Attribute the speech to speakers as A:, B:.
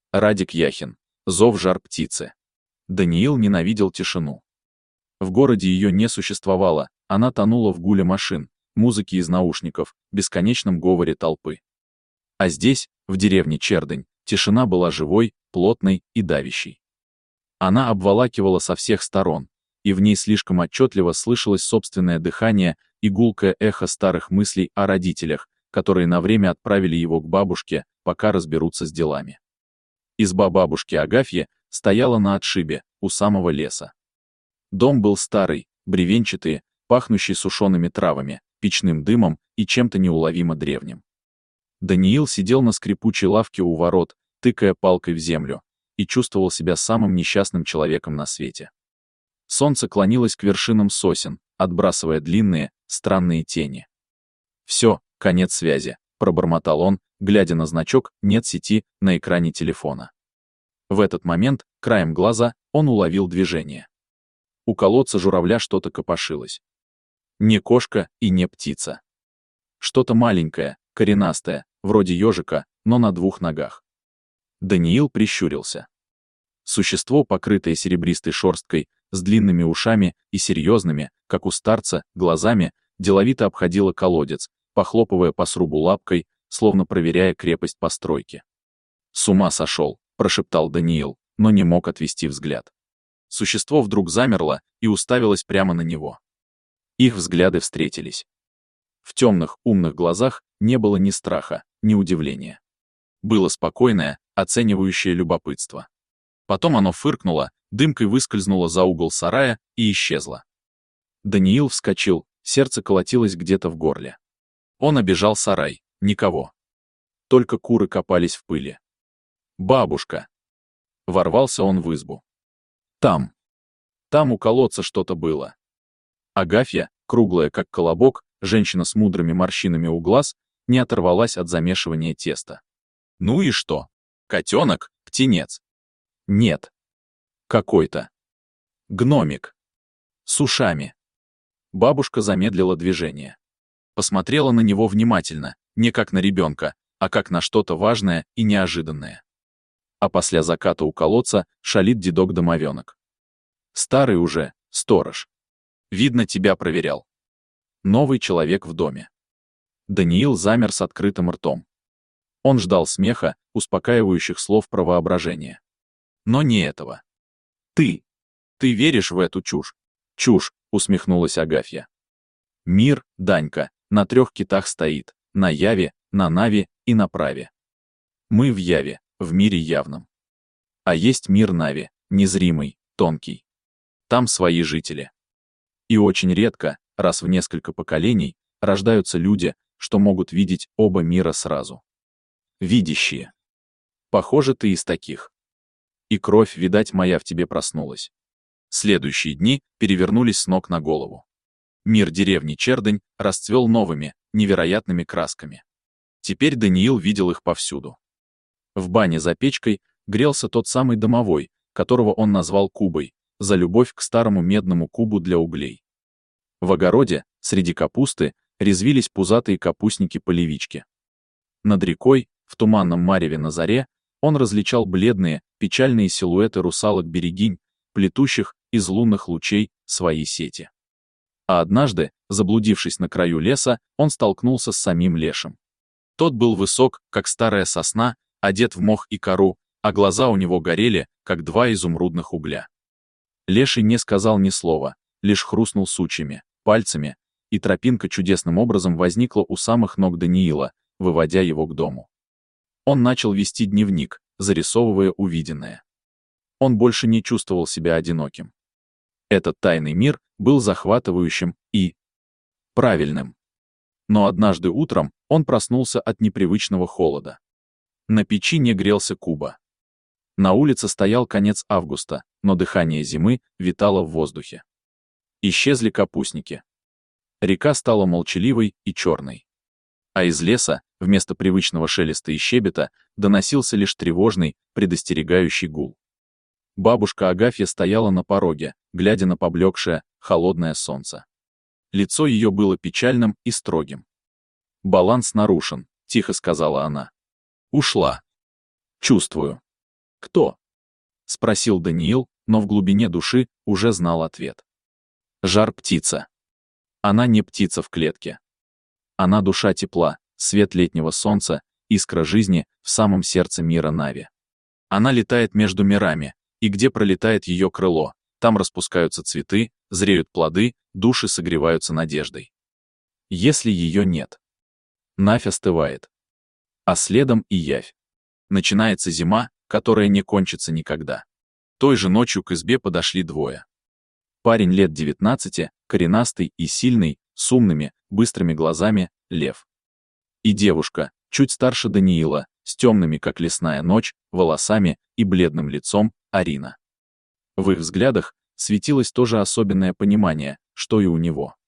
A: Радик Яхин. Зов жар-птицы. Даниил ненавидел тишину. В городе ее не существовало, она тонула в гуле машин, музыке из наушников, бесконечном говоре толпы. А здесь, в деревне Чердынь, тишина была живой, плотной и давящей. Она обволакивала со всех сторон, и в ней слишком отчетливо слышалось собственное дыхание и гулкое эхо старых мыслей о родителях, которые на время отправили его к бабушке, пока разберутся с делами. Изба бабушки Агафьи стояла на отшибе, у самого леса. Дом был старый, бревенчатый, пахнущий сушеными травами, печным дымом и чем-то неуловимо древним. Даниил сидел на скрипучей лавке у ворот, тыкая палкой в землю, и чувствовал себя самым несчастным человеком на свете. Солнце клонилось к вершинам сосен, отбрасывая длинные, странные тени. «Все, конец связи», — пробормотал он, глядя на значок «Нет сети» на экране телефона. В этот момент, краем глаза, он уловил движение. У колодца журавля что-то копошилось. Не кошка и не птица. Что-то маленькое, коренастое, вроде ежика, но на двух ногах. Даниил прищурился. Существо, покрытое серебристой шерсткой, с длинными ушами и серьезными, как у старца, глазами, деловито обходило колодец, похлопывая по срубу лапкой, словно проверяя крепость постройки. «С ума сошел», — прошептал Даниил, но не мог отвести взгляд. Существо вдруг замерло и уставилось прямо на него. Их взгляды встретились. В темных, умных глазах не было ни страха, ни удивления. Было спокойное, оценивающее любопытство. Потом оно фыркнуло, дымкой выскользнуло за угол сарая и исчезло. Даниил вскочил, сердце колотилось где-то в горле. Он обежал сарай, никого. Только куры копались в пыли. «Бабушка!» Ворвался он в избу. Там у колодца что-то было. Агафья, круглая как колобок, женщина с мудрыми морщинами у глаз, не оторвалась от замешивания теста. «Ну и что? Котенок, птенец?» «Нет. Какой-то. Гномик. С ушами». Бабушка замедлила движение. Посмотрела на него внимательно, не как на ребенка, а как на что-то важное и неожиданное. А после заката у колодца шалит дедок-домовенок. Старый уже, сторож. Видно, тебя проверял. Новый человек в доме. Даниил замер с открытым ртом. Он ждал смеха, успокаивающих слов про воображение. Но не этого. Ты веришь в эту чушь? Чушь, усмехнулась Агафья. Мир, Данька, на 3 китах стоит, на яве, на наве и на праве. Мы в яве, в мире явном. А есть мир нави, незримый, тонкий. Там свои жители. И очень редко, раз в несколько поколений, рождаются люди, что могут видеть оба мира сразу. Видящие. Похоже, ты из таких. И кровь, видать, моя в тебе проснулась. Следующие дни перевернулись с ног на голову. Мир деревни Чердынь расцвел новыми, невероятными красками. Теперь Даниил видел их повсюду. В бане за печкой грелся тот самый домовой, которого он назвал Кубой, за любовь к старому медному кубу для углей. В огороде, среди капусты, резвились пузатые капустники-полевички. Над рекой, в туманном мареве на заре, он различал бледные, печальные силуэты русалок-берегинь, плетущих из лунных лучей свои сети. А однажды, заблудившись на краю леса, он столкнулся с самим лешим. Тот был высок, как старая сосна, одет в мох и кору, а глаза у него горели, как 2 изумрудных угля. Леший не сказал ни слова, лишь хрустнул сучьями, пальцами, и тропинка чудесным образом возникла у самых ног Даниила, выводя его к дому. Он начал вести дневник, зарисовывая увиденное. Он больше не чувствовал себя одиноким. Этот тайный мир был захватывающим и правильным. Но однажды утром он проснулся от непривычного холода. На печи не грелся Куба. На улице стоял конец августа, но дыхание зимы витало в воздухе. Исчезли капустники. Река стала молчаливой и черной. А из леса, вместо привычного шелеста и щебета, доносился лишь тревожный, предостерегающий гул. Бабушка Агафья стояла на пороге, глядя на поблекшее, холодное солнце. Лицо ее было печальным и строгим. «Баланс нарушен», — тихо сказала она. «Ушла. Чувствую. «Кто?» — спросил Даниил, но в глубине души уже знал ответ. Жар-птица. Она не птица в клетке. Она душа тепла, свет летнего солнца, искра жизни в самом сердце мира Нави. Она летает между мирами, и где пролетает ее крыло, там распускаются цветы, зреют плоды, души согреваются надеждой. Если ее нет, Навь остывает. А следом и явь. Начинается зима, которая не кончится никогда. Той же ночью к избе подошли двое. Парень лет 19, коренастый и сильный, с умными, быстрыми глазами, Лев. И девушка, чуть старше Даниила, с темными, как лесная ночь, волосами и бледным лицом, Арина. В их взглядах светилось то же особенное понимание, что и у него.